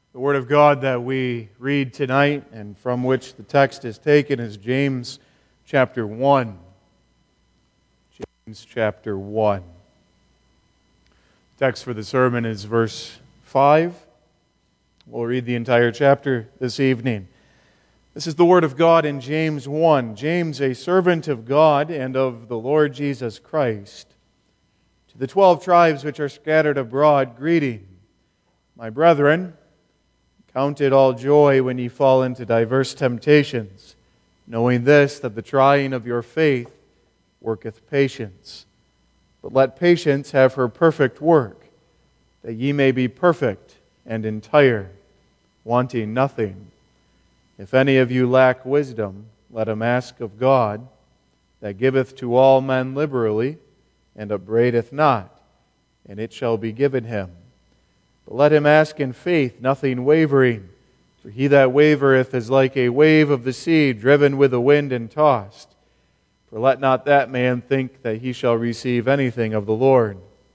The Word of God that we read tonight and from which the text is taken is James chapter 1. James chapter 1. The text for the sermon is verse 5. We'll read the entire chapter this evening. This is the Word of God in James 1. James, a servant of God and of the Lord Jesus Christ, to the 12 tribes which are scattered abroad, greeting. My brethren, count it all joy when ye fall into diverse temptations, knowing this, that the trying of your faith worketh patience. But let patience have her perfect work, that ye may be perfect and entire, wanting nothing. If any of you lack wisdom, let him ask of God, that giveth to all men liberally, and upbraideth not, and it shall be given him. But let him ask in faith, nothing wavering. For he that wavereth is like a wave of the sea, driven with the wind and tossed. For let not that man think that he shall receive anything of the Lord.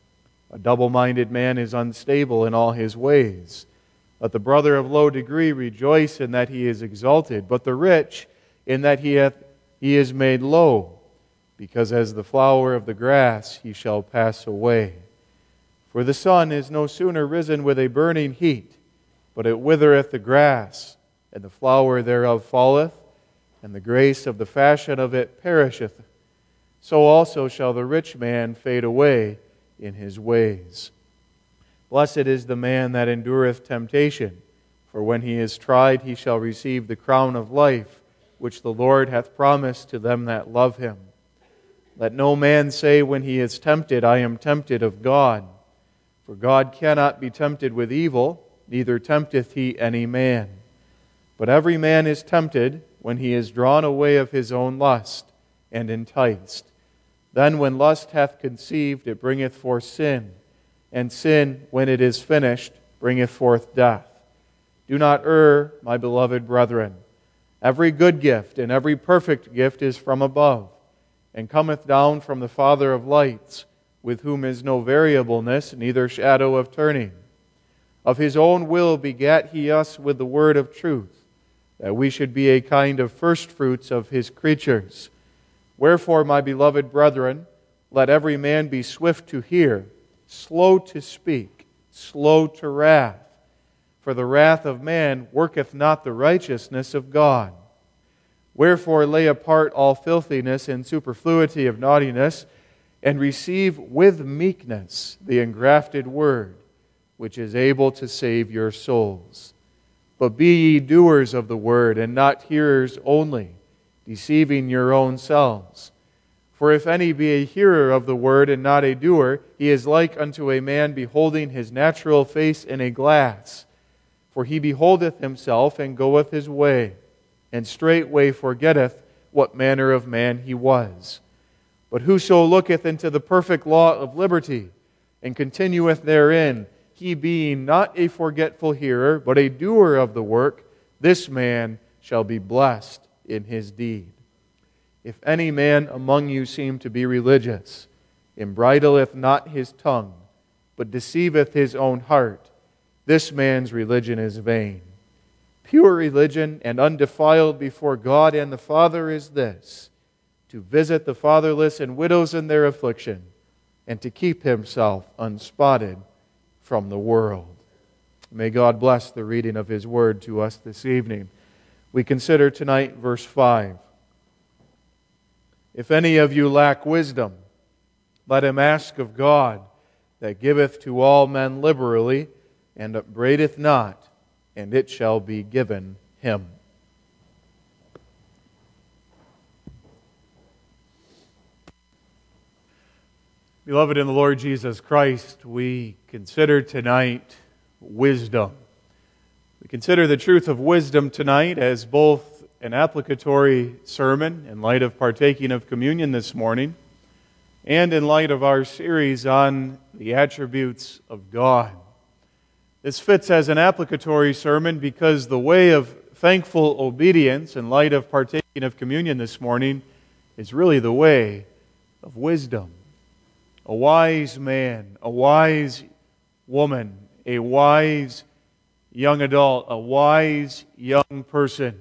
A double-minded man is unstable in all his ways. Let the brother of low degree rejoice in that he is exalted, but the rich in that he is made low, because as the flower of the grass he shall pass away. For the sun is no sooner risen with a burning heat, but it withereth the grass, and the flower thereof falleth, and the grace of the fashion of it perisheth. So also shall the rich man fade away in his ways. Blessed is the man that endureth temptation, for when he is tried he shall receive the crown of life, which the Lord hath promised to them that love him. Let no man say when he is tempted, I am tempted of God. For God cannot be tempted with evil, neither tempteth he any man. But every man is tempted when he is drawn away of his own lust, and enticed. Then when lust hath conceived, it bringeth forth sin, and sin, when it is finished, bringeth forth death. Do not err, my beloved brethren. Every good gift and every perfect gift is from above, and cometh down from the Father of lights, with whom is no variableness, neither shadow of turning. Of his own will begat he us with the word of truth, that we should be a kind of firstfruits of his creatures. Wherefore, my beloved brethren, let every man be swift to hear, slow to speak, slow to wrath. For the wrath of man worketh not the righteousness of God. Wherefore lay apart all filthiness and superfluity of naughtiness, and receive with meekness the engrafted word, which is able to save your souls. But be ye doers of the word, and not hearers only, deceiving your own selves. For if any be a hearer of the word and not a doer, he is like unto a man beholding his natural face in a glass. For he beholdeth himself, and goeth his way, and straightway forgetteth what manner of man he was. But whoso looketh into the perfect law of liberty, and continueth therein, he being not a forgetful hearer, but a doer of the work, this man shall be blessed in his deed. If any man among you seem to be religious, and bridleth not his tongue, but deceiveth his own heart, this man's religion is vain. Pure religion and undefiled before God and the Father is this, to visit the fatherless and widows in their affliction, and to keep himself unspotted from the world. May God bless the reading of His Word to us this evening. We consider tonight verse 5. If any of you lack wisdom, let him ask of God, that giveth to all men liberally, and upbraideth not, and it shall be given him. Beloved in the Lord Jesus Christ, we consider tonight wisdom. We consider the truth of wisdom tonight as both an applicatory sermon in light of partaking of communion this morning, and in light of our series on the attributes of God. This fits as an applicatory sermon because the way of thankful obedience in light of partaking of communion this morning is really the way of wisdom. A wise man, a wise woman, a wise young adult, a wise young person,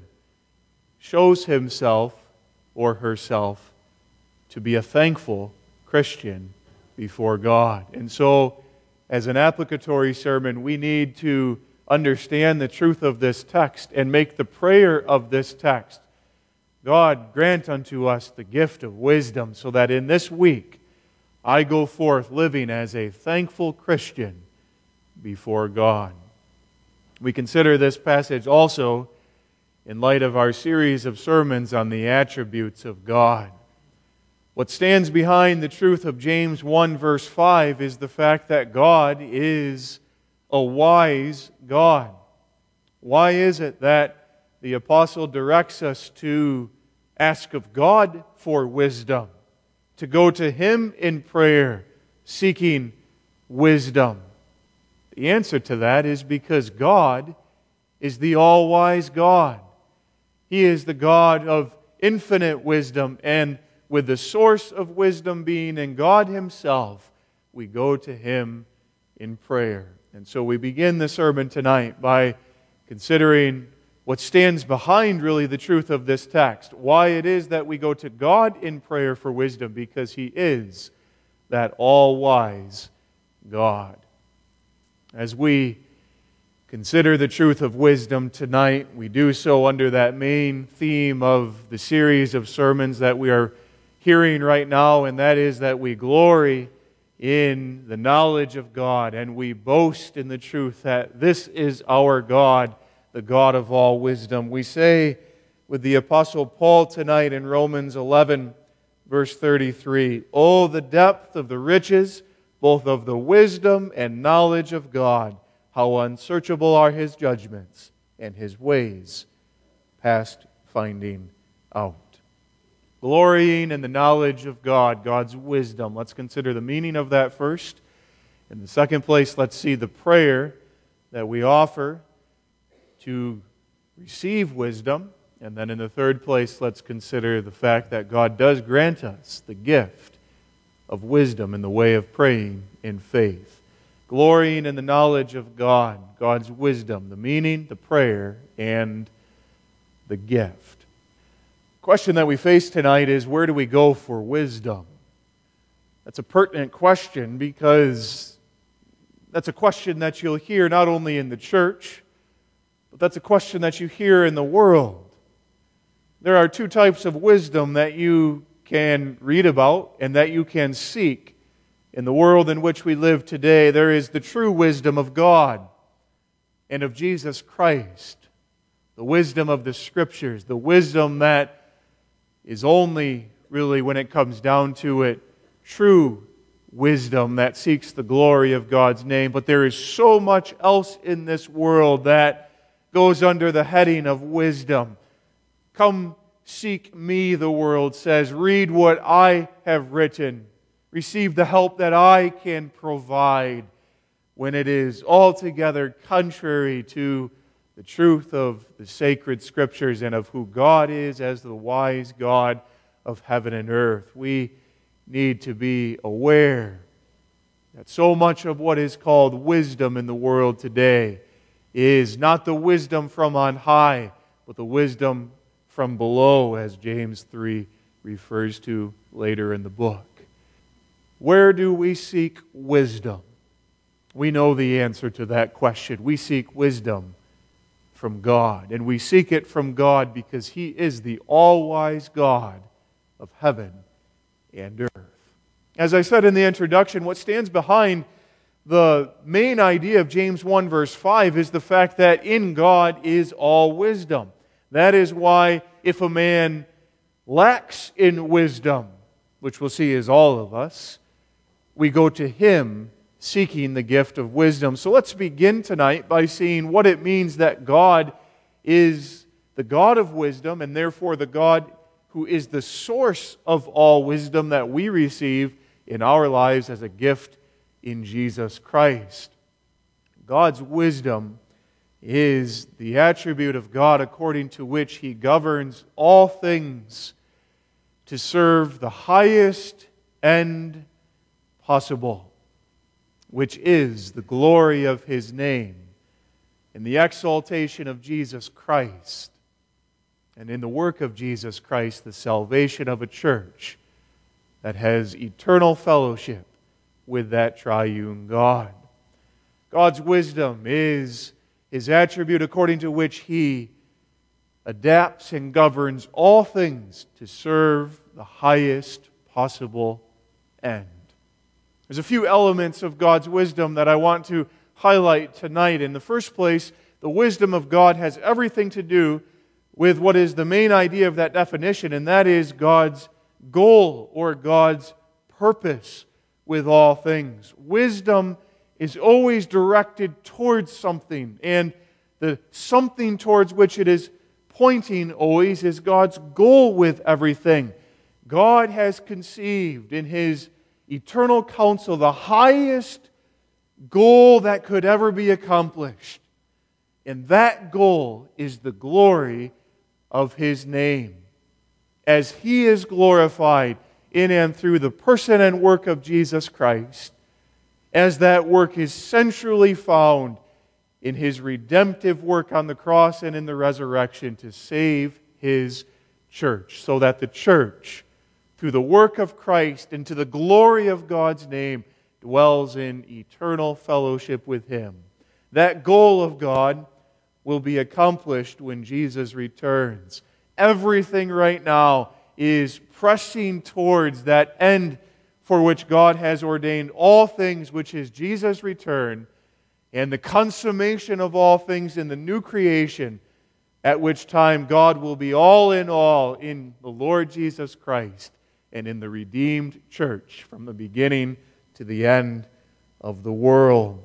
shows himself or herself to be a thankful Christian before God. And so, as an applicatory sermon, we need to understand the truth of this text and make the prayer of this text. God, grant unto us the gift of wisdom so that in this week I go forth living as a thankful Christian before God. We consider this passage also in light of our series of sermons on the attributes of God. What stands behind the truth of James 1 verse 5 is the fact that God is a wise God. Why is it that the apostle directs us to ask of God for wisdom, to go to Him in prayer, seeking wisdom? The answer to that is because God is the all-wise God. He is the God of infinite wisdom, and with the source of wisdom being in God Himself, we go to Him in prayer. And so we begin the sermon tonight by considering what stands behind really the truth of this text. Why it is that we go to God in prayer for wisdom, because He is that all-wise God. As we consider the truth of wisdom tonight, we do so under that main theme of the series of sermons that we are hearing right now, and that is that we glory in the knowledge of God, and we boast in the truth that this is our God, the God of all wisdom. We say with the Apostle Paul tonight in Romans 11, verse 33, "Oh, the depth of the riches, both of the wisdom and knowledge of God! How unsearchable are His judgments, and His ways past finding out." Glorying in the knowledge of God, God's wisdom. Let's consider the meaning of that first. In the second place, let's see the prayer that we offer to receive wisdom. And then in the third place, let's consider the fact that God does grant us the gift of wisdom in the way of praying in faith. Glorying in the knowledge of God, God's wisdom, the meaning, the prayer, and the gift. The question that we face tonight is, where do we go for wisdom? That's a pertinent question because that's a question that you'll hear not only in the church, but that's a question that you hear in the world. There are two types of wisdom that you can read about and that you can seek in the world in which we live today. There is the true wisdom of God and of Jesus Christ, the wisdom of the Scriptures, the wisdom that is only, really, when it comes down to it, true wisdom that seeks the glory of God's name. But there is so much else in this world that goes under the heading of wisdom. Come seek me, the world says. Read what I have written. Receive the help that I can provide, when it is altogether contrary to the truth of the sacred Scriptures and of who God is as the wise God of heaven and earth. We need to be aware that so much of what is called wisdom in the world today is not the wisdom from on high, but the wisdom from below, as James 3 refers to later in the book. Where do we seek wisdom? We know the answer to that question. We seek wisdom from God. And we seek it from God because He is the all-wise God of heaven and earth. As I said in the introduction, what stands behind the main idea of James 1 verse 5 is the fact that in God is all wisdom. That is why if a man lacks in wisdom, which we'll see is all of us, we go to Him seeking the gift of wisdom. So let's begin tonight by seeing what it means that God is the God of wisdom, and therefore the God who is the source of all wisdom that we receive in our lives as a gift in Jesus Christ. God's wisdom is the attribute of God according to which He governs all things to serve the highest end possible, which is the glory of His name in the exaltation of Jesus Christ, and in the work of Jesus Christ, the salvation of a church that has eternal fellowship with that triune God. God's wisdom is His attribute according to which He adapts and governs all things to serve the highest possible end. There's a few elements of God's wisdom that I want to highlight tonight. In the first place, the wisdom of God has everything to do with what is the main idea of that definition, and that is God's goal or God's purpose with all things. Wisdom is always directed towards something, and the something towards which it is pointing always is God's goal with everything. God has conceived in His eternal counsel the highest goal that could ever be accomplished. And that goal is the glory of His name. As He is glorified in and through the person and work of Jesus Christ, as that work is centrally found in His redemptive work on the cross and in the resurrection to save His church, so that the church, through the work of Christ and to the glory of God's name, dwells in eternal fellowship with Him. That goal of God will be accomplished when Jesus returns. Everything right now is pressing towards that end for which God has ordained all things, which is Jesus' return and the consummation of all things in the new creation, at which time God will be all in the Lord Jesus Christ and in the redeemed church from the beginning to the end of the world.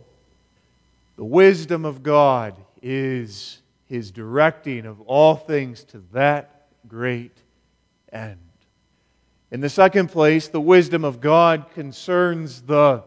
The wisdom of God is His directing of all things to that great end. In the second place, the wisdom of God concerns the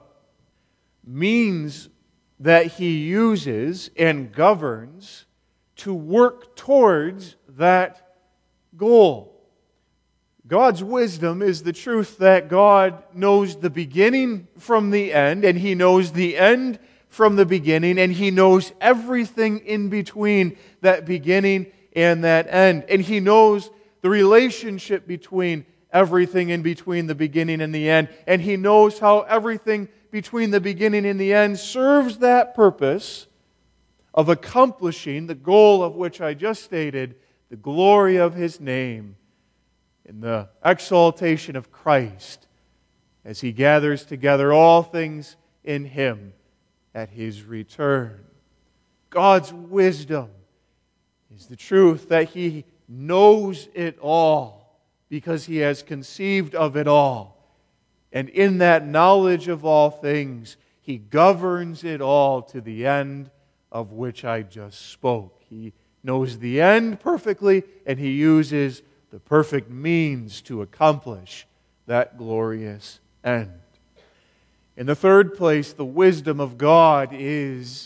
means that He uses and governs to work towards that goal. God's wisdom is the truth that God knows the beginning from the end, and He knows the end from the beginning, and He knows everything in between that beginning and that end. And He knows the relationship between everything in between the beginning and the end. And He knows how everything between the beginning and the end serves that purpose of accomplishing the goal of which I just stated, the glory of His name in the exaltation of Christ as He gathers together all things in Him at His return. God's wisdom is the truth that He knows it all because He has conceived of it all. And in that knowledge of all things, He governs it all to the end of which I just spoke. He knows the end perfectly, and He uses the perfect means to accomplish that glorious end. In the third place, the wisdom of God is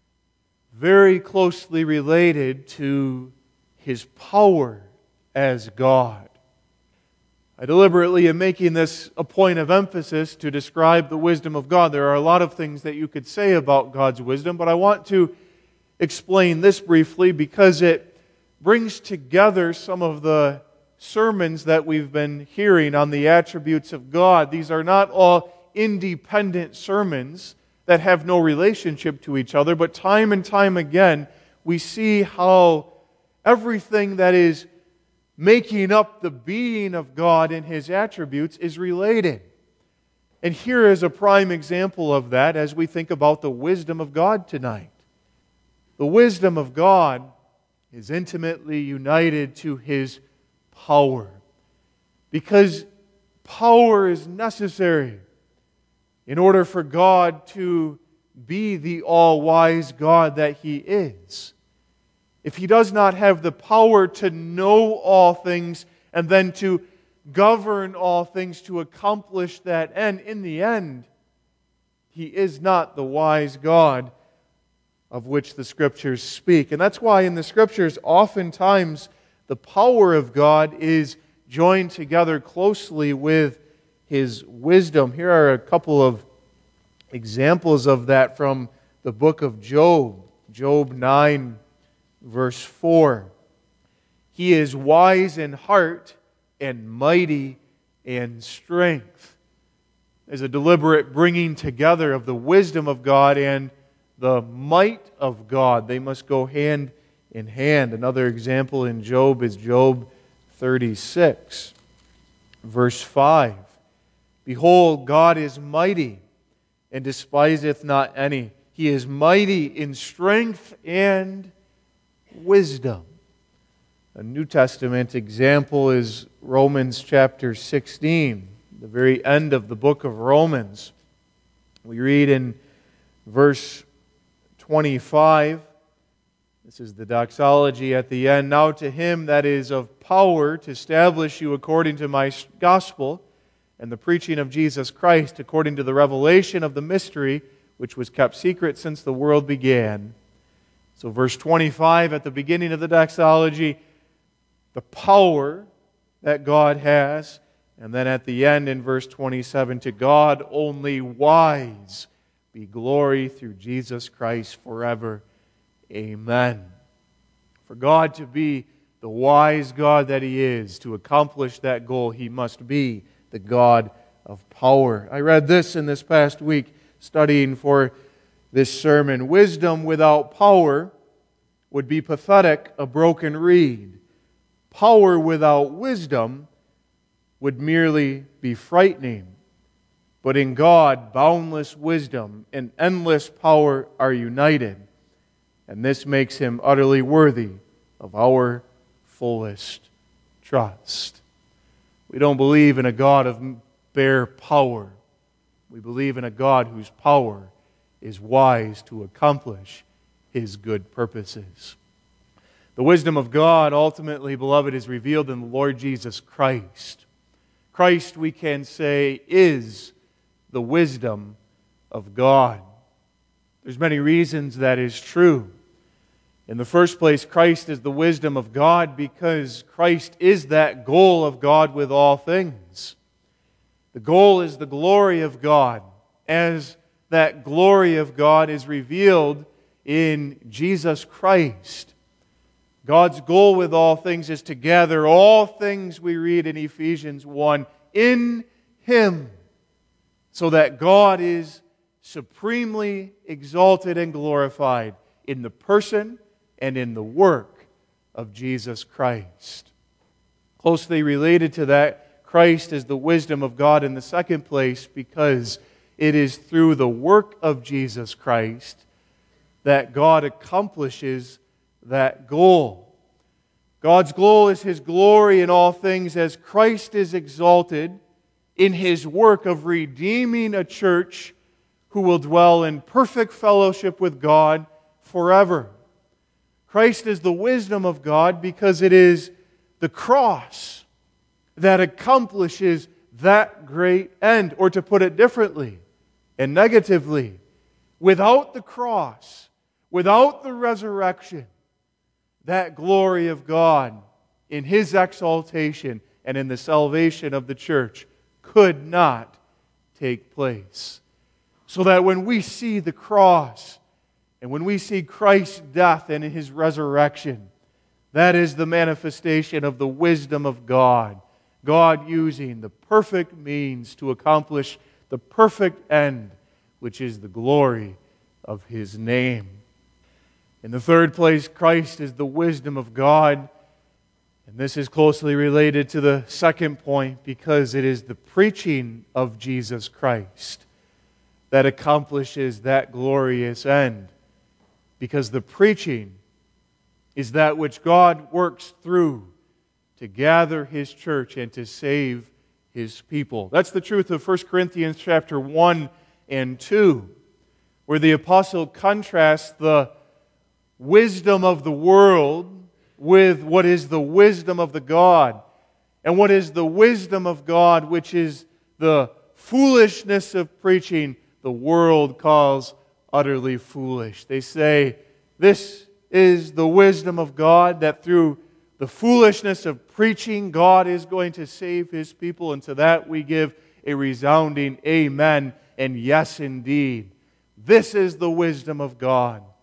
very closely related to His power as God. I deliberately am making this a point of emphasis to describe the wisdom of God. There are a lot of things that you could say about God's wisdom, but I want to explain this briefly because it brings together some of the sermons that we've been hearing on the attributes of God. These are not all independent sermons that have no relationship to each other, but time and time again we see how everything that is making up the being of God and His attributes is related. And here is a prime example of that as we think about the wisdom of God tonight. The wisdom of God is intimately united to His power, because power is necessary in order for God to be the all-wise God that He is. If He does not have the power to know all things and then to govern all things to accomplish that end, in the end, He is not the wise God of which the Scriptures speak. And that's why in the Scriptures, oftentimes, the power of God is joined together closely with His wisdom. Here are a couple of examples of that from the book of Job. Job 9, verse 4. He is wise in heart and mighty in strength. There's a deliberate bringing together of the wisdom of God and the might of God. They must go hand in hand. Another example in Job is Job 36, verse 5. Behold, God is mighty and despiseth not any. He is mighty in strength and wisdom. A New Testament example is Romans chapter 16, the very end of the book of Romans. We read in verse 25, this is the doxology at the end. Now to him that is of power to establish you according to my gospel and the preaching of Jesus Christ, according to the revelation of the mystery, which was kept secret since the world began. So verse 25 at the beginning of the doxology, the power that God has. And then at the end in verse 27, to God only wise be glory through Jesus Christ forever. Amen. For God to be the wise God that He is, to accomplish that goal, He must be the God of power. I read this in this past week, studying for this sermon. Wisdom without power would be pathetic, a broken reed. Power without wisdom would merely be frightening. But in God, boundless wisdom and endless power are united. And this makes Him utterly worthy of our fullest trust. We don't believe in a God of bare power. We believe in a God whose power is wise to accomplish His good purposes. The wisdom of God, ultimately, beloved, is revealed in the Lord Jesus Christ. Christ, we can say, is the wisdom of God. There's many reasons that is true. In the first place, Christ is the wisdom of God because Christ is that goal of God with all things. The goal is the glory of God, as that glory of God is revealed in Jesus Christ. God's goal with all things is to gather all things, we read in Ephesians 1, in Him, so that God is supremely exalted and glorified in the person and in the work of Jesus Christ. Closely related to that, Christ is the wisdom of God in the second place because it is through the work of Jesus Christ that God accomplishes that goal. God's goal is His glory in all things as Christ is exalted in His work of redeeming a church who will dwell in perfect fellowship with God forever. Christ is the wisdom of God because it is the cross that accomplishes that great end. Or to put it differently and negatively, without the cross, without the resurrection, that glory of God in His exaltation and in the salvation of the church could not take place. So that when we see the cross and when we see Christ's death and His resurrection, that is the manifestation of the wisdom of God. God using the perfect means to accomplish the perfect end, which is the glory of His name. In the third place, Christ is the wisdom of God. And this is closely related to the second point because it is the preaching of Jesus Christ that accomplishes that glorious end. Because the preaching is that which God works through to gather His church and to save His people. That's the truth of 1 Corinthians chapter 1 and 2, where the apostle contrasts the wisdom of the world with what is the wisdom of the God. And what is the wisdom of God, which is the foolishness of preaching, the world calls utterly foolish. They say, this is the wisdom of God, that through the foolishness of preaching, God is going to save His people. And to that we give a resounding amen and yes indeed. This is the wisdom of God.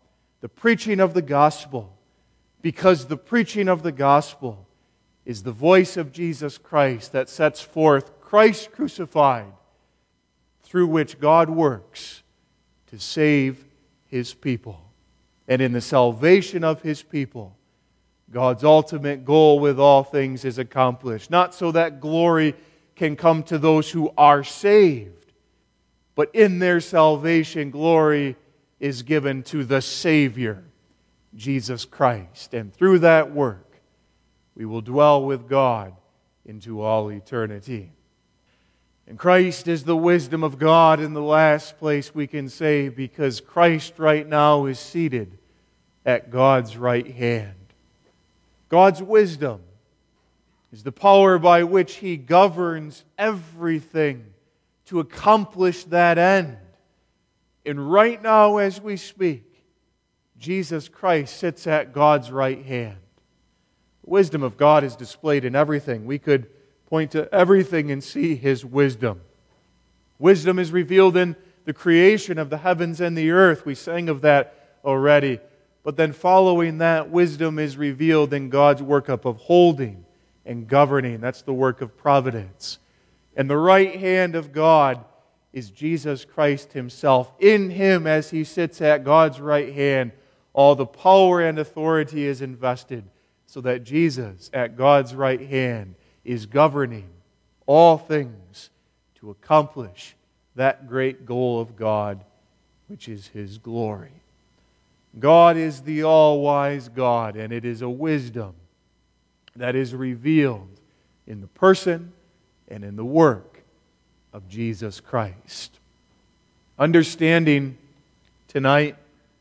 the preaching of the gospel, because the preaching of the gospel is the voice of Jesus Christ that sets forth Christ crucified, through which God works to save His people. And in the salvation of His people, God's ultimate goal with all things is accomplished. Not so that glory can come to those who are saved, but in their salvation, glory is given to the Savior, Jesus Christ. And through that work, we will dwell with God into all eternity. And Christ is the wisdom of God in the last place we can say, because Christ right now is seated at God's right hand. God's wisdom is the power by which He governs everything to accomplish that end. And right now as we speak, Jesus Christ sits at God's right hand. The wisdom of God is displayed in everything. We could point to everything and see His wisdom. Wisdom is revealed in the creation of the heavens and the earth. We sang of that already. But then following that, wisdom is revealed in God's work of upholding and governing. That's the work of providence. And the right hand of God is Jesus Christ Himself. In Him, as He sits at God's right hand, all the power and authority is invested, so that Jesus at God's right hand is governing all things to accomplish that great goal of God, which is His glory. God is the all-wise God, and it is a wisdom that is revealed in the person and in the work of Jesus Christ. Understanding tonight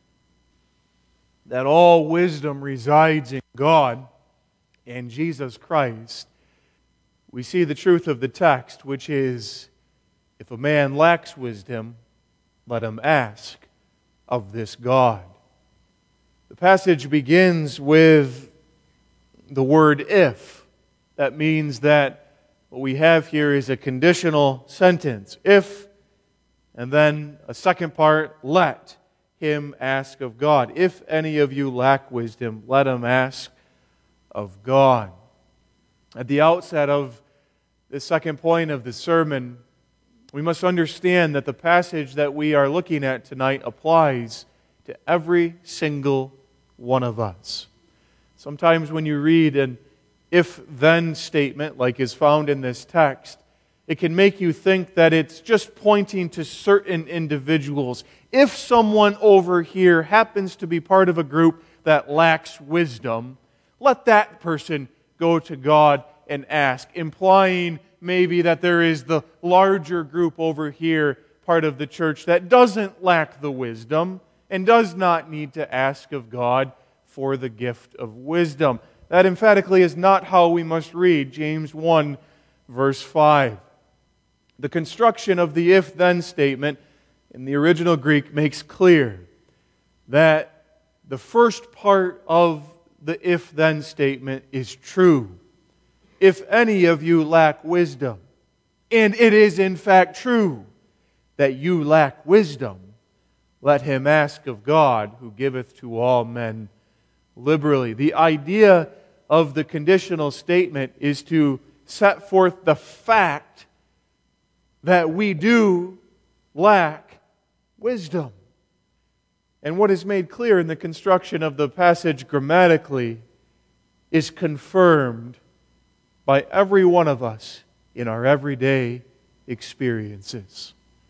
that all wisdom resides in God and Jesus Christ, we see the truth of the text, which is, if a man lacks wisdom, let him ask of this God. The passage begins with the word if. That means that what we have here is a conditional sentence. If, and then a second part, let him ask of God. If any of you lack wisdom, let him ask of God. At the outset of the second point of the sermon, we must understand that the passage that we are looking at tonight applies to every single one of us. Sometimes when you read an if-then statement, like is found in this text, it can make you think that it's just pointing to certain individuals. If someone over here happens to be part of a group that lacks wisdom, let that person go to God and ask, implying maybe that there is the larger group over here, part of the church, that doesn't lack the wisdom and does not need to ask of God for the gift of wisdom. That emphatically is not how we must read James 1, verse 5. The construction of the if-then statement in the original Greek makes clear that the first part of the if-then statement is true. If any of you lack wisdom, and it is in fact true that you lack wisdom, let him ask of God, who giveth to all men liberally. The idea of the conditional statement is to set forth the fact that we do lack wisdom. And what is made clear in the construction of the passage grammatically is confirmed by every one of us in our everyday experiences.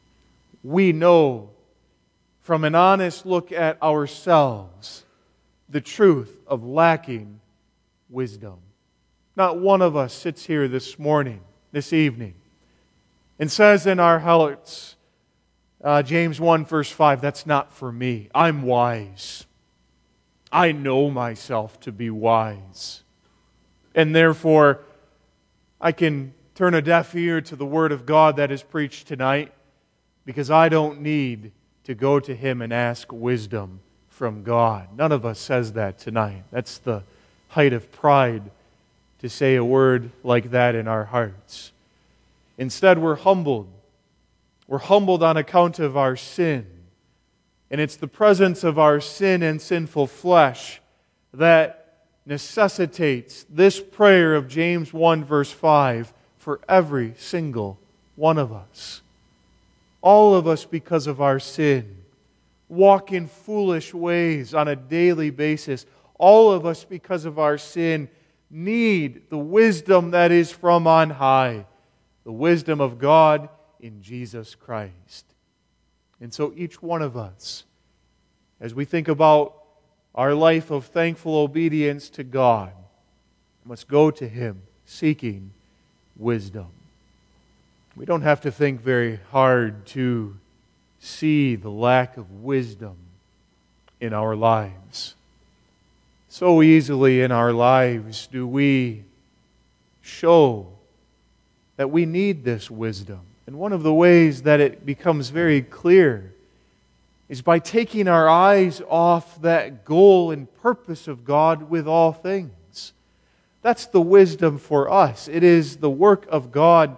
We know from an honest look at ourselves the truth of lacking wisdom. Not one of us sits here this morning, this evening, and says in our hearts, James 1 verse 5, that's not for me. I'm wise. I know myself to be wise. And therefore, I can turn a deaf ear to the Word of God that is preached tonight, because I don't need to go to Him and ask wisdom from God. None of us says that tonight. That's the height of pride to say a word like that in our hearts. Instead, we're humbled. We're humbled on account of our sin. And it's the presence of our sin and sinful flesh that necessitates this prayer of James 1 verse 5 for every single one of us. All of us, because of our sin, walk in foolish ways on a daily basis. All of us, because of our sin, need the wisdom that is from on high, the wisdom of God in Jesus Christ. And so each one of us, as we think about our life of thankful obedience to God, must go to Him seeking wisdom. We don't have to think very hard to see the lack of wisdom in our lives. So easily in our lives do we show that we need this wisdom. And one of the ways that it becomes very clear is by taking our eyes off that goal and purpose of God with all things. That's the wisdom for us. It is the work of God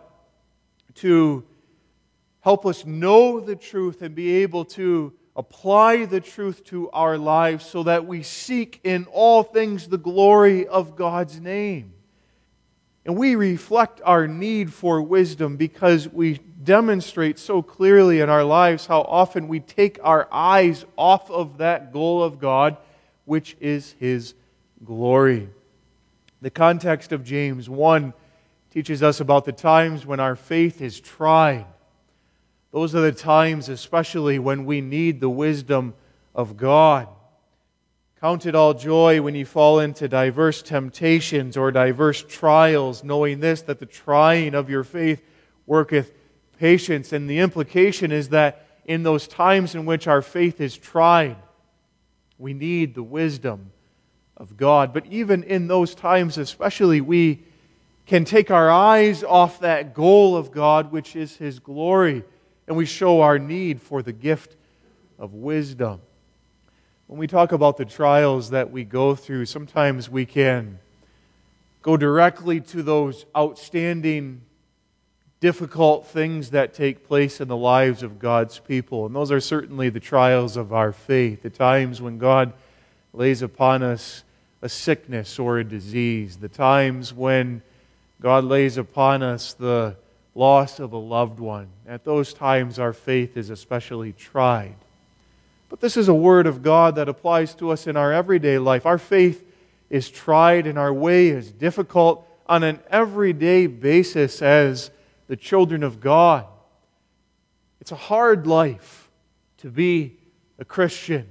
to help us know the truth and be able to apply the truth to our lives so that we seek in all things the glory of God's name. And we reflect our need for wisdom because we demonstrate so clearly in our lives how often we take our eyes off of that goal of God, which is His glory. The context of James 1 teaches us about the times when our faith is tried. Those are the times especially when we need the wisdom of God. Count it all joy when you fall into diverse temptations or diverse trials, knowing this, that the trying of your faith worketh patience. And the implication is that in those times in which our faith is tried, we need the wisdom of God. But even in those times especially, we can take our eyes off that goal of God, which is His glory, and we show our need for the gift of wisdom. When we talk about the trials that we go through, sometimes we can go directly to those outstanding, difficult things that take place in the lives of God's people. And those are certainly the trials of our faith, the times when God lays upon us a sickness or a disease, the times when God lays upon us the loss of a loved one. At those times, our faith is especially tried. But this is a word of God that applies to us in our everyday life. Our faith is tried and our way is difficult on an everyday basis as the children of God. It's a hard life to be a Christian.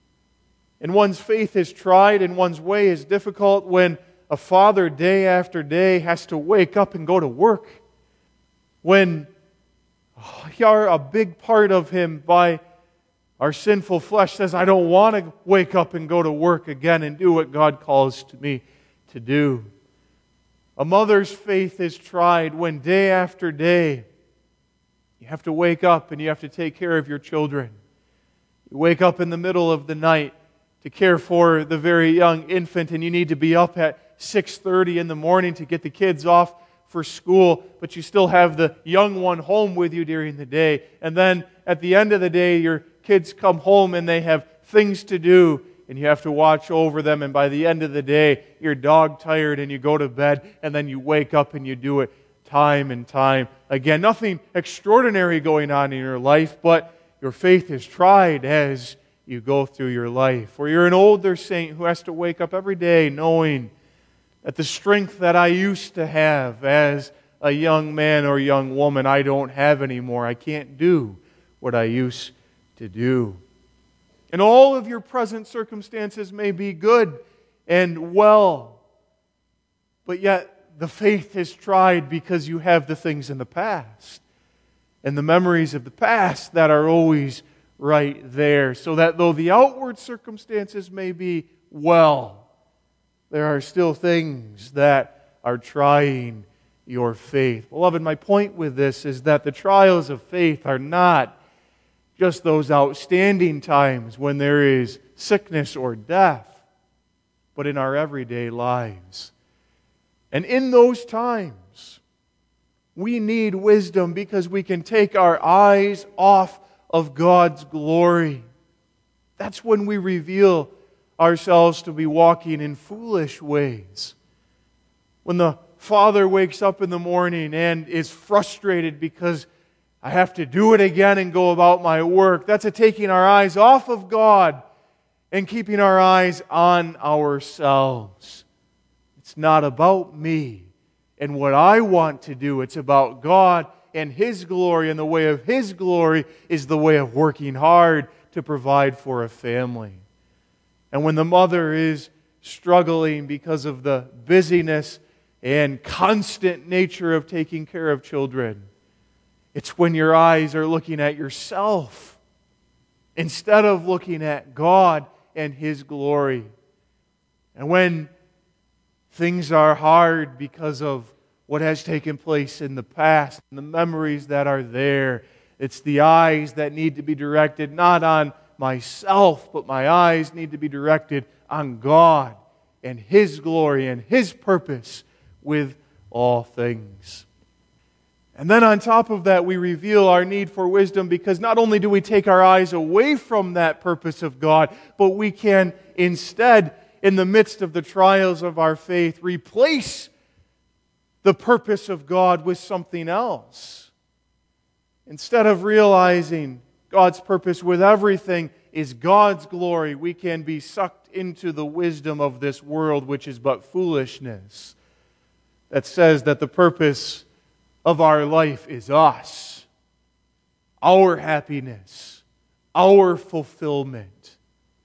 And one's faith is tried and one's way is difficult when a father day after day has to wake up and go to work. When you're a big part of him by our sinful flesh says, I don't want to wake up and go to work again and do what God calls to me to do. A mother's faith is tried when day after day you have to wake up and you have to take care of your children. You wake up in the middle of the night to care for the very young infant, and you need to be up at 6:30 in the morning to get the kids off for school, but you still have the young one home with you during the day. And then at the end of the day, your kids come home and they have things to do, and you have to watch over them, and by the end of the day, you're dog-tired and you go to bed, and then you wake up and you do it time and time again. Nothing extraordinary going on in your life, but your faith is tried as you go through your life. Or you're an older saint who has to wake up every day knowing that the strength that I used to have as a young man or young woman, I don't have anymore. I can't do what I used to do. And all of your present circumstances may be good and well, but yet the faith is tried because you have the things in the past and the memories of the past that are always right there, so that though the outward circumstances may be well, there are still things that are trying your faith. Beloved, my point with this is that the trials of faith are not just those outstanding times when there is sickness or death, but in our everyday lives. And in those times, we need wisdom because we can take our eyes off of God's glory That's when we reveal ourselves to be walking in foolish ways. When the father wakes up in the morning and is frustrated because I have to do it again and go about my work, that's a taking our eyes off of God and keeping our eyes on ourselves. It's not about me and what I want to do. It's about God and His glory, and the way of His glory is the way of working hard to provide for a family. And when the mother is struggling because of the busyness and constant nature of taking care of children, it's when your eyes are looking at yourself instead of looking at God and His glory. And when things are hard because of what has taken place in the past and the memories that are there, it's the eyes that need to be directed not on myself, but my eyes need to be directed on God and His glory and His purpose with all things. And then on top of that, we reveal our need for wisdom, because not only do we take our eyes away from that purpose of God, but we can instead, in the midst of the trials of our faith, replace the purpose of God with something else. Instead of realizing God's purpose with everything is God's glory, we can be sucked into the wisdom of this world, which is but foolishness, that says that the purpose of our life is us, our happiness, our fulfillment,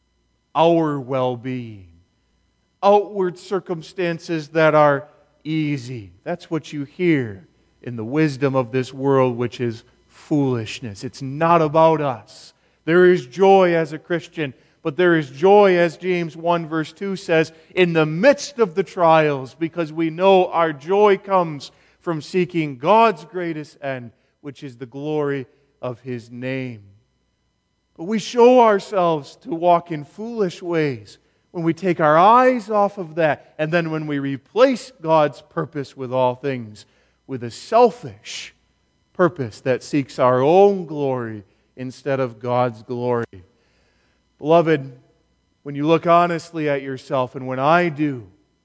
our well-being, outward circumstances that are easy. That's what you hear in the wisdom of this world, which is foolishness. It's not about us. There is joy as a Christian, but there is joy, as James 1 verse 2 says, in the midst of the trials, because we know our joy comes from seeking God's greatest end, which is the glory of His name. But we show ourselves to walk in foolish ways when we take our eyes off of that, and then when we replace God's purpose with all things with a selfish purpose that seeks our own glory instead of God's glory. Beloved, when you look honestly at yourself, and when I do,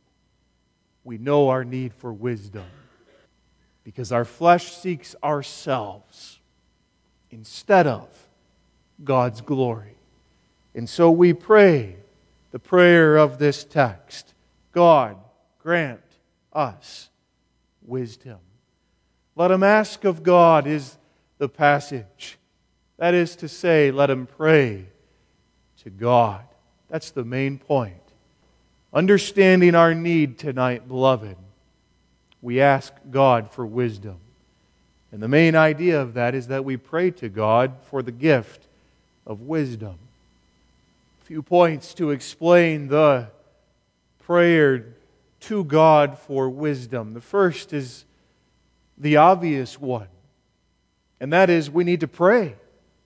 we know our need for wisdom, because our flesh seeks ourselves instead of God's glory. And so we pray the prayer of this text: God, grant us wisdom. Let him ask of God is the passage. That is to say, let him pray to God. That's the main point. Understanding our need tonight, beloved, we ask God for wisdom. And the main idea of that is that we pray to God for the gift of wisdom. A few points to explain the prayer to God for wisdom. The first is the obvious one, and that is we need to pray.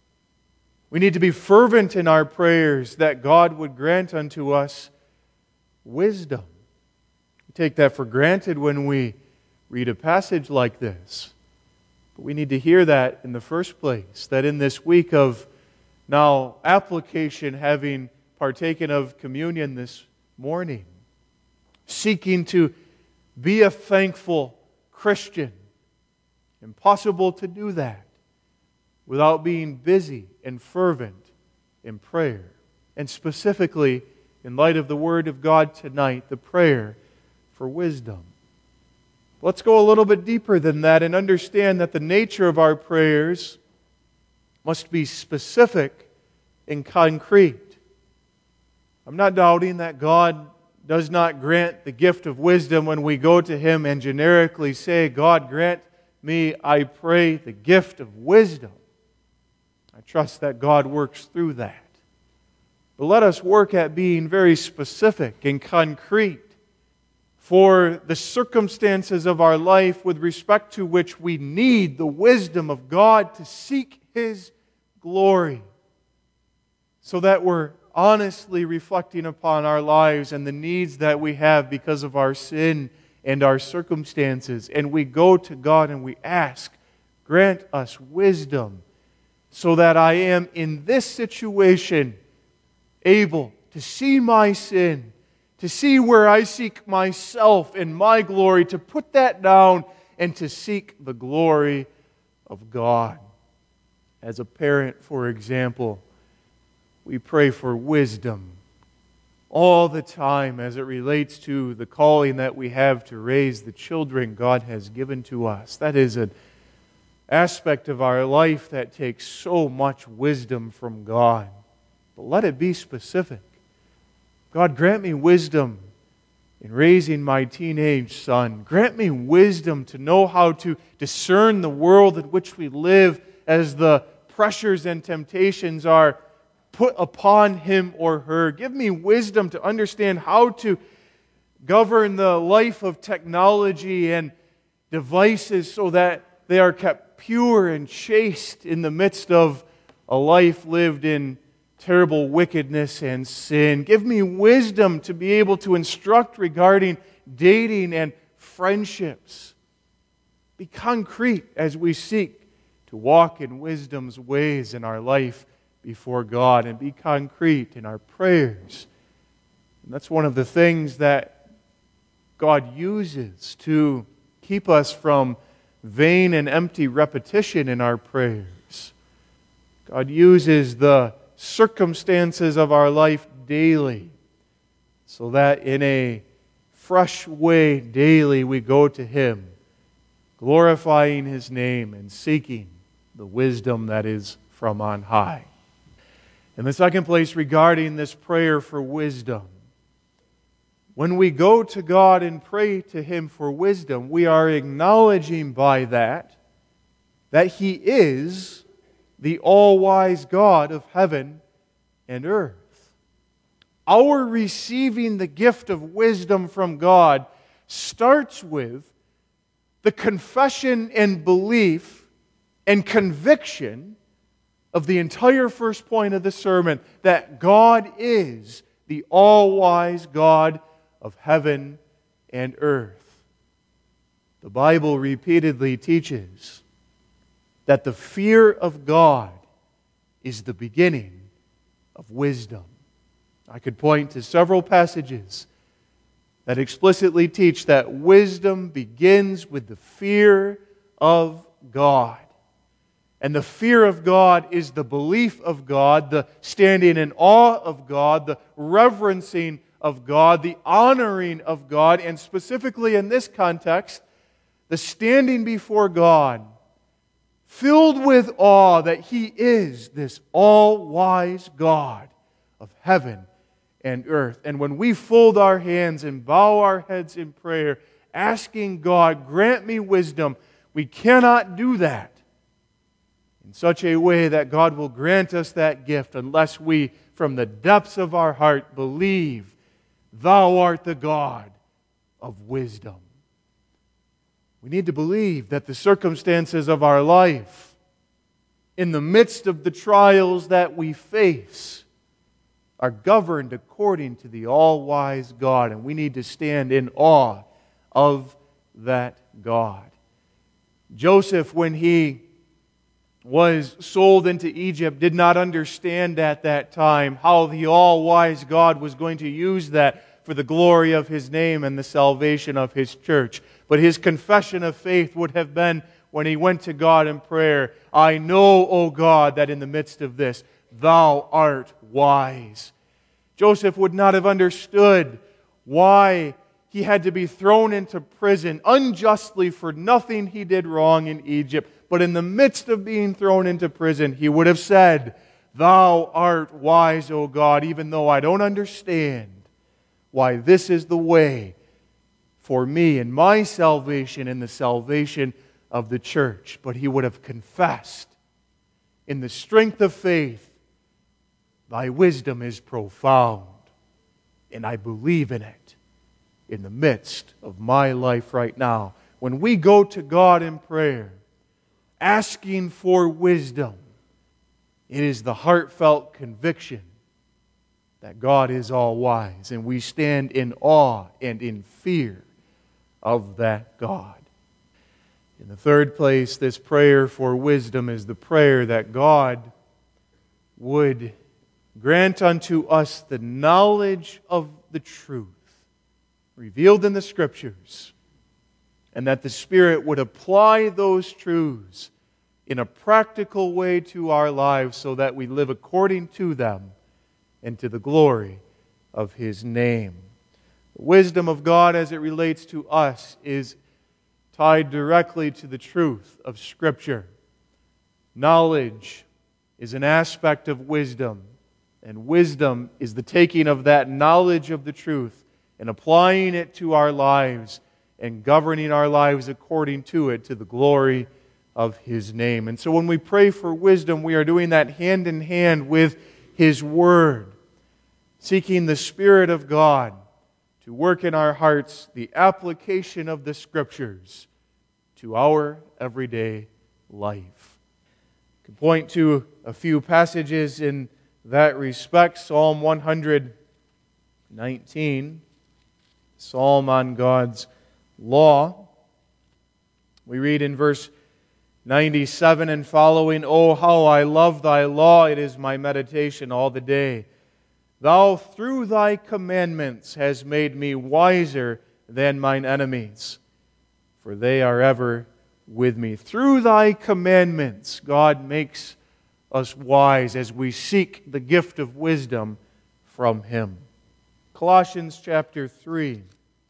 We need to be fervent in our prayers that God would grant unto us wisdom. We take that for granted when we read a passage like this. But we need to hear that in the first place, that in this week of now application, having partaken of communion this morning, seeking to be a thankful Christian, impossible to do that without being busy and fervent in prayer. And specifically, in light of the Word of God tonight, the prayer for wisdom. Let's go a little bit deeper than that and understand that the nature of our prayers must be specific and concrete. I'm not doubting that God does not grant the gift of wisdom when we go to Him and generically say, God, grant me, I pray, the gift of wisdom. I trust that God works through that. But let us work at being very specific and concrete for the circumstances of our life with respect to which we need the wisdom of God to seek His glory, so that we're honestly reflecting upon our lives and the needs that we have because of our sin and our circumstances. And we go to God and we ask, grant us wisdom so that I am in this situation able to see my sin, to see where I seek myself and my glory, to put that down and to seek the glory of God. As a parent, for example, we pray for wisdom all the time as it relates to the calling that we have to raise the children God has given to us. That is an aspect of our life that takes so much wisdom from God. But let it be specific. God, grant me wisdom in raising my teenage son. Grant me wisdom to know how to discern the world in which we live as the pressures and temptations are put upon him or her. Give me wisdom to understand how to govern the life of technology and devices so that they are kept pure and chaste in the midst of a life lived in terrible wickedness and sin. Give me wisdom to be able to instruct regarding dating and friendships. Be concrete as we seek to walk in wisdom's ways in our life before God, and be concrete in our prayers. And that's one of the things that God uses to keep us from vain and empty repetition in our prayers. God uses the circumstances of our life daily so that in a fresh way daily we go to Him, glorifying His name and seeking the wisdom that is from on high. In the second place, regarding this prayer for wisdom, when we go to God and pray to Him for wisdom, we are acknowledging by that He is the all-wise God of heaven and earth. Our receiving the gift of wisdom from God starts with the confession and belief and conviction of the entire first point of the sermon, that God is the all-wise God of heaven and earth. The Bible repeatedly teaches that the fear of God is the beginning of wisdom. I could point to several passages that explicitly teach that wisdom begins with the fear of God. And the fear of God is the belief of God, the standing in awe of God, the reverencing of God, the honoring of God, and specifically in this context, the standing before God, filled with awe that He is this all-wise God of heaven and earth. And when we fold our hands and bow our heads in prayer, asking God, grant me wisdom, we cannot do that in such a way that God will grant us that gift unless we, from the depths of our heart, believe Thou art the God of wisdom. We need to believe that the circumstances of our life, in the midst of the trials that we face, are governed according to the all-wise God, and we need to stand in awe of that God. Joseph, when he was sold into Egypt, did not understand at that time how the all-wise God was going to use that for the glory of His name and the salvation of His church. But his confession of faith would have been when he went to God in prayer, I know, O God, that in the midst of this, Thou art wise. Joseph would not have understood why he had to be thrown into prison unjustly for nothing he did wrong in Egypt. But in the midst of being thrown into prison, he would have said, Thou art wise, O God, even though I don't understand why this is the way for me and my salvation and the salvation of the church. But he would have confessed in the strength of faith, Thy wisdom is profound, and I believe in it in the midst of my life right now. When we go to God in prayer, asking for wisdom, it is the heartfelt conviction that God is all-wise, and we stand in awe and in fear of that God. In the third place, this prayer for wisdom is the prayer that God would grant unto us the knowledge of the truth revealed in the Scriptures, and that the Spirit would apply those truths in a practical way to our lives so that we live according to them and to the glory of His name. The wisdom of God as it relates to us is tied directly to the truth of Scripture. Knowledge is an aspect of wisdom, and wisdom is the taking of that knowledge of the truth and applying it to our lives and governing our lives according to it to the glory of His name. And so when we pray for wisdom, we are doing that hand in hand with His Word, seeking the Spirit of God to work in our hearts the application of the Scriptures to our everyday life. I can point to a few passages in that respect. Psalm 119, Psalm on God's law. We read in verse 97 and following, "Oh, how I love thy law, it is my meditation all the day. Thou through thy commandments hast made me wiser than mine enemies, for they are ever with me." Through thy commandments, God makes us wise as we seek the gift of wisdom from Him. Colossians chapter 3,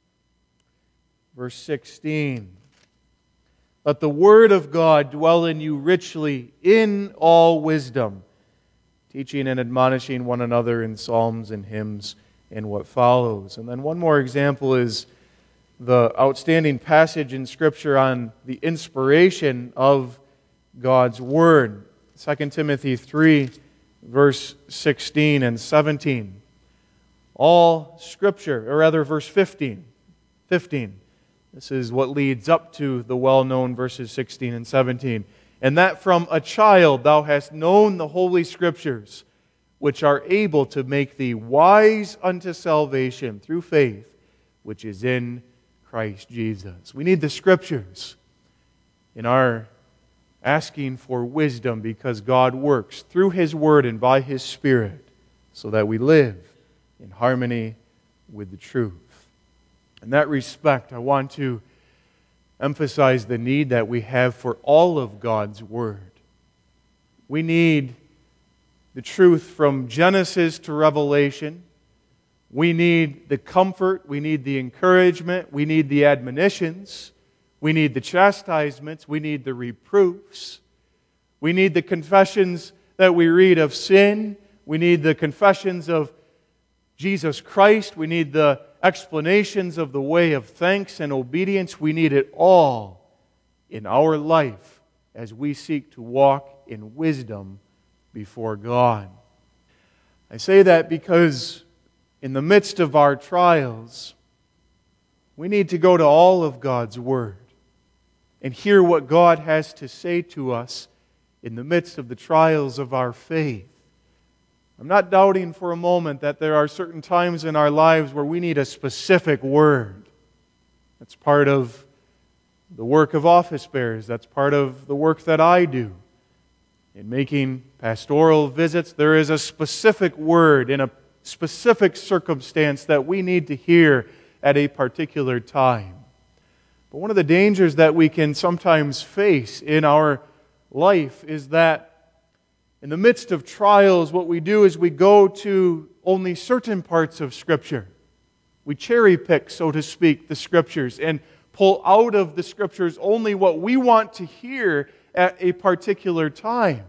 verse 16. "Let the word of God dwell in you richly in all wisdom, teaching and admonishing one another in psalms and hymns," and what follows. And then one more example is the outstanding passage in Scripture on the inspiration of God's Word. 2 Timothy 3, verse 16 and 17. All Scripture, or rather verse 15. This is what leads up to the well-known verses 16 and 17. "And that from a child thou hast known the Holy Scriptures, which are able to make thee wise unto salvation through faith, which is in Christ Jesus." We need the Scriptures in our asking for wisdom because God works through His Word and by His Spirit so that we live in harmony with the truth. In that respect, I want to emphasize the need that we have for all of God's Word. We need the truth from Genesis to Revelation. We need the comfort, we need the encouragement, we need the admonitions, we need the chastisements, we need the reproofs, we need the confessions that we read of sin, we need the confessions of Jesus Christ, we need the explanations of the way of thanks and obedience. We need it all in our life as we seek to walk in wisdom before God. I say that because in the midst of our trials, we need to go to all of God's Word and hear what God has to say to us in the midst of the trials of our faith. I'm not doubting for a moment that there are certain times in our lives where we need a specific word. That's part of the work of office bearers. That's part of the work that I do. In making pastoral visits, there is a specific word in a specific circumstance that we need to hear at a particular time. But one of the dangers that we can sometimes face in our life is that in the midst of trials, what we do is we go to only certain parts of Scripture. We cherry pick, so to speak, the Scriptures and pull out of the Scriptures only what we want to hear at a particular time.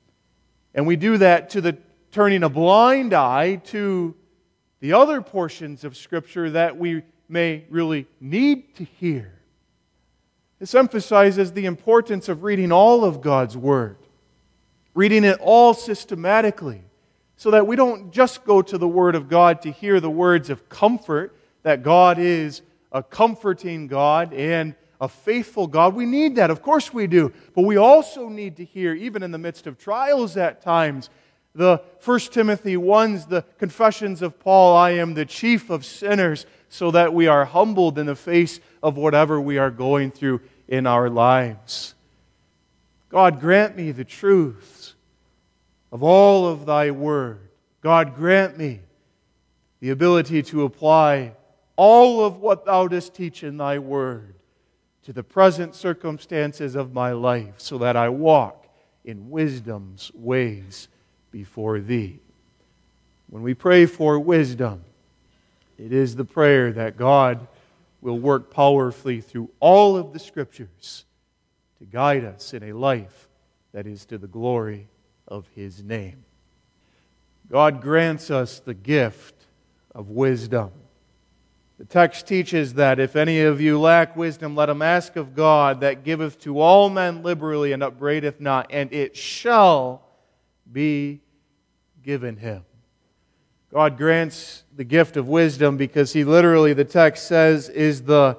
And we do that to the turning a blind eye to the other portions of Scripture that we may really need to hear. This emphasizes the importance of reading all of God's Word, reading it all systematically, so that we don't just go to the Word of God to hear the words of comfort, that God is a comforting God and a faithful God. We need that, of course we do. But we also need to hear, even in the midst of trials at times, the 1 Timothy 1's, the confessions of Paul, "I am the chief of sinners," so that we are humbled in the face of whatever we are going through in our lives. God, grant me the truths of all of Thy Word, God, grant me the ability to apply all of what Thou dost teach in Thy Word to the present circumstances of my life, so that I walk in wisdom's ways before Thee. When we pray for wisdom, it is the prayer that God will work powerfully through all of the Scriptures to guide us in a life that is to the glory of His name. God grants us the gift of wisdom. The text teaches that if any of you lack wisdom, let him ask of God, that giveth to all men liberally and upbraideth not, and it shall be given him. God grants the gift of wisdom because He literally, the text says, is the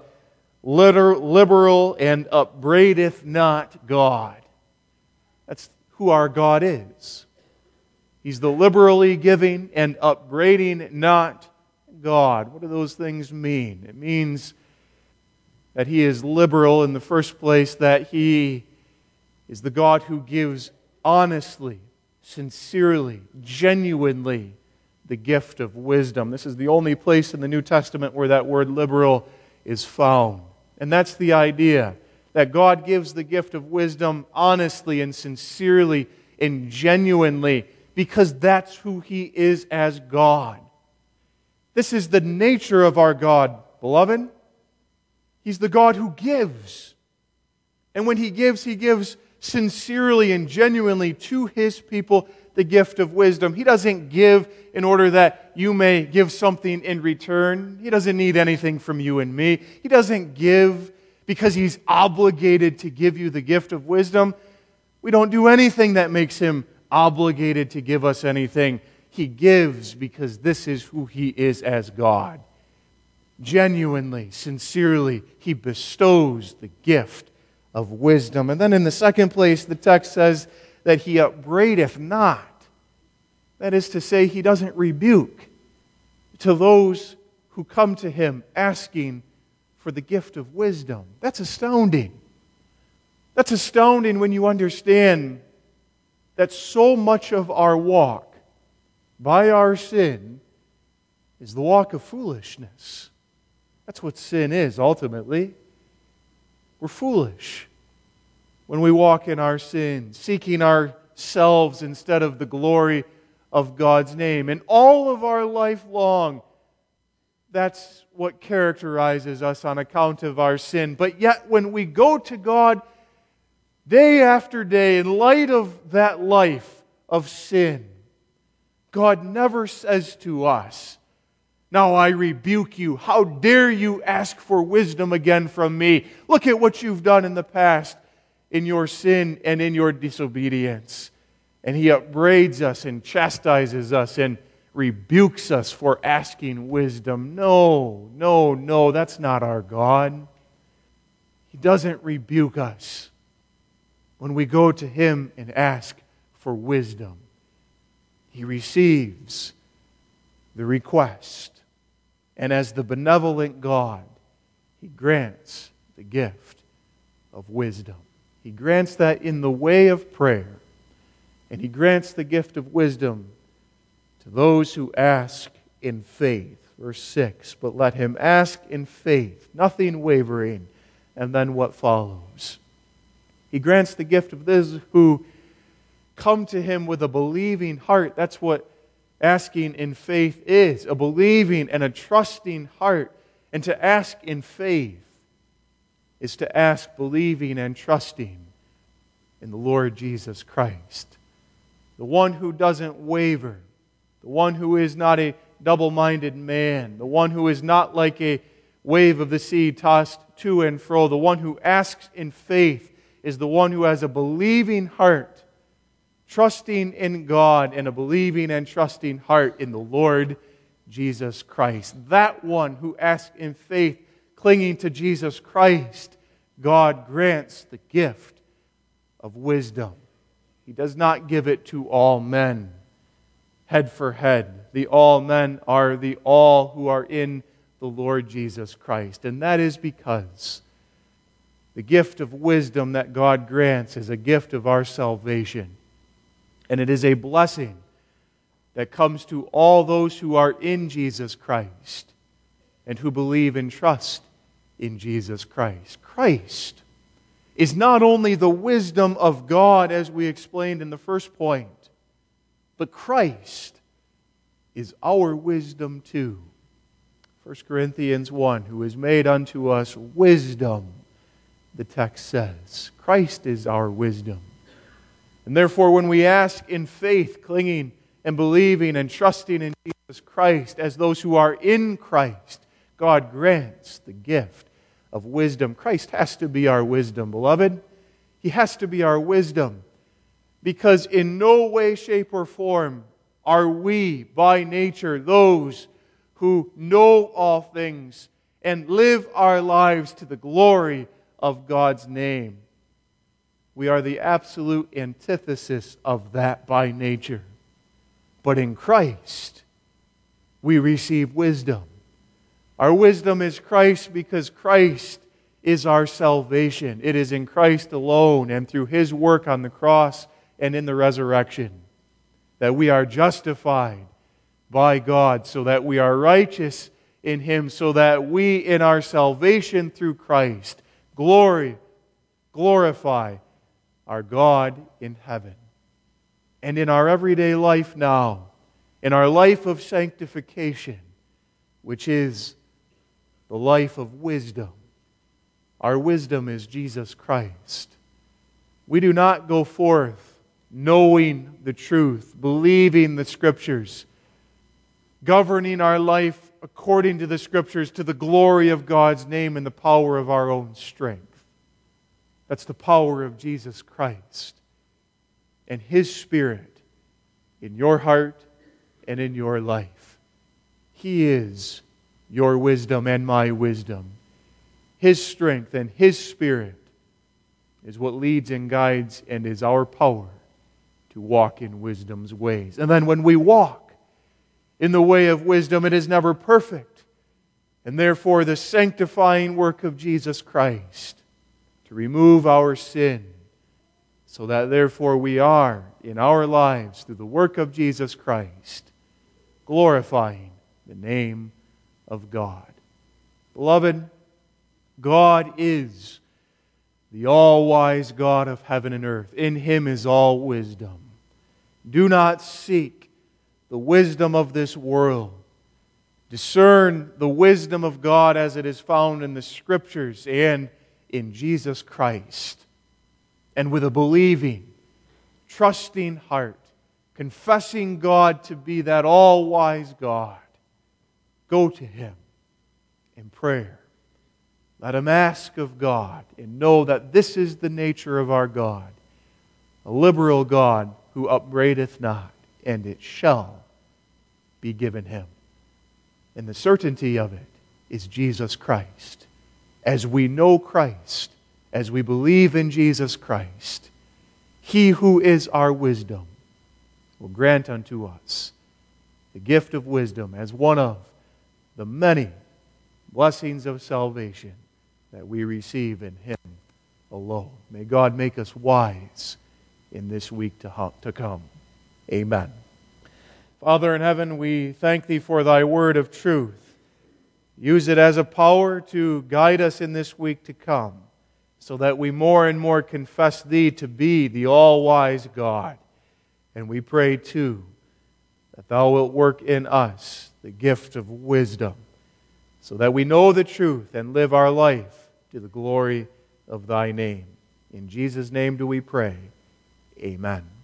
liberal and upbraideth not God. That's who our God is. He's the liberally giving and upbraiding not God. What do those things mean? It means that He is liberal in the first place, that He is the God who gives honestly, sincerely, genuinely the gift of wisdom. This is the only place in the New Testament where that word liberal is found. And that's the idea, that God gives the gift of wisdom honestly and sincerely and genuinely, because that's who He is as God. This is the nature of our God, beloved. He's the God who gives. And when He gives sincerely and genuinely to His people the gift of wisdom. He doesn't give in order that you may give something in return. He doesn't need anything from you and me. He doesn't give because He's obligated to give you the gift of wisdom. We don't do anything that makes Him obligated to give us anything. He gives because this is who He is as God. Genuinely, sincerely, He bestows the gift of wisdom. And then in the second place, the text says that He upbraideth not. That is to say, He doesn't rebuke to those who come to Him asking for the gift of wisdom. That's astounding. That's astounding when you understand that so much of our walk by our sin is the walk of foolishness. That's what sin is, ultimately. We're foolish when we walk in our sin, seeking ourselves instead of the glory of God's name. And all of our life long, that's what characterizes us on account of our sin. But yet when we go to God day after day in light of that life of sin, God never says to us, "Now I rebuke you. How dare you ask for wisdom again from me? Look at what you've done in the past in your sin and in your disobedience." And He upbraids us and chastises us and rebukes us for asking wisdom. No, that's not our God. He doesn't rebuke us when we go to Him and ask for wisdom. He receives the request. And as the benevolent God, He grants the gift of wisdom. He grants that in the way of prayer. And He grants the gift of wisdom to those who ask in faith. Verse 6, but let him ask in faith, nothing wavering. And then what follows? He grants the gift of those who come to Him with a believing heart. That's what asking in faith is, a believing and a trusting heart. And to ask in faith is to ask believing and trusting in the Lord Jesus Christ. The one who doesn't waver, the one who is not a double-minded man, the one who is not like a wave of the sea tossed to and fro, the one who asks in faith is the one who has a believing heart, trusting in God, and a believing and trusting heart in the Lord Jesus Christ. That one who asks in faith, clinging to Jesus Christ, God grants the gift of wisdom. He does not give it to all men, head for head. The all men are the all who are in the Lord Jesus Christ. And that is because the gift of wisdom that God grants is a gift of our salvation. And it is a blessing that comes to all those who are in Jesus Christ and who believe and trust in Jesus Christ. Christ is not only the wisdom of God, as we explained in the first point, but Christ is our wisdom too. 1 Corinthians 1, who is made unto us wisdom, the text says. Christ is our wisdom. And therefore, when we ask in faith, clinging and believing and trusting in Jesus Christ as those who are in Christ, God grants the gift of wisdom. Christ has to be our wisdom, beloved. He has to be our wisdom, because in no way, shape, or form are we, by nature, those who know all things and live our lives to the glory of God's name. We are the absolute antithesis of that by nature. But in Christ, we receive wisdom. Our wisdom is Christ because Christ is our salvation. It is in Christ alone and through His work on the cross and in the resurrection that we are justified by God, so that we are righteous in Him, so that we in our salvation through Christ glorify our God in heaven. And in our everyday life now, in our life of sanctification, which is the life of wisdom, our wisdom is Jesus Christ. We do not go forth knowing the truth, believing the Scriptures, governing our life according to the Scriptures to the glory of God's name and the power of our own strength. That's the power of Jesus Christ and His Spirit in your heart and in your life. He is your wisdom and my wisdom. His strength and His Spirit is what leads and guides and is our power to walk in wisdom's ways. And then when we walk in the way of wisdom, it is never perfect. And therefore the sanctifying work of Jesus Christ to remove our sin, so that therefore we are in our lives through the work of Jesus Christ glorifying the name of God. Beloved, God is the all-wise God of heaven and earth. In Him is all wisdom. Do not seek the wisdom of this world. Discern the wisdom of God as it is found in the Scriptures and in Jesus Christ. And with a believing, trusting heart, confessing God to be that all-wise God, go to Him in prayer. Let Him ask of God and know that this is the nature of our God, a liberal God who upbraideth not, and it shall be given Him. And the certainty of it is Jesus Christ. As we know Christ, as we believe in Jesus Christ, He who is our wisdom will grant unto us the gift of wisdom as one of the many blessings of salvation that we receive in Him alone. May God make us wise in this week to come. Amen. Father in heaven, we thank Thee for Thy word of truth. Use it as a power to guide us in this week to come, so that we more and more confess Thee to be the all-wise God. And we pray, too, that Thou wilt work in us the gift of wisdom, so that we know the truth and live our life to the glory of Thy name. In Jesus' name do we pray. Amen.